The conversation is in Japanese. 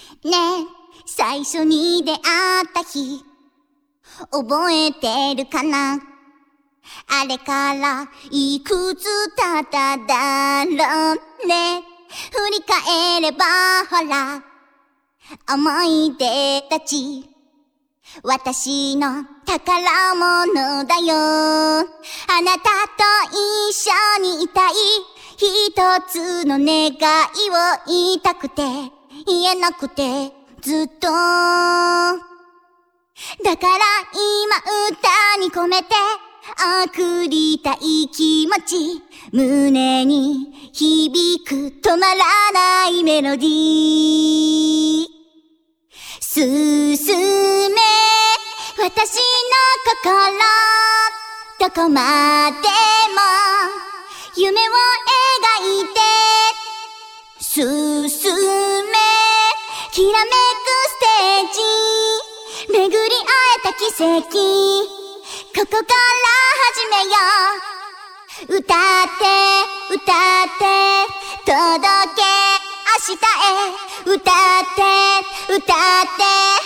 ねえ、最初に出会った日、覚えてるかな？あれからいくつ経っただろうね。振り返ればほら、思い出たち、私の宝物だよ。あなたと一緒にいたい、一つの願いを言いたくて言えなくてずっと。だから今歌に込めて送りたい気持ち、胸に響く止まらないメロディー。進め私の心、どこまでも夢を描いて進め、きらめくステージ、巡り会えた奇跡、ここから始めよう。歌って歌って届け明日へ、歌って歌って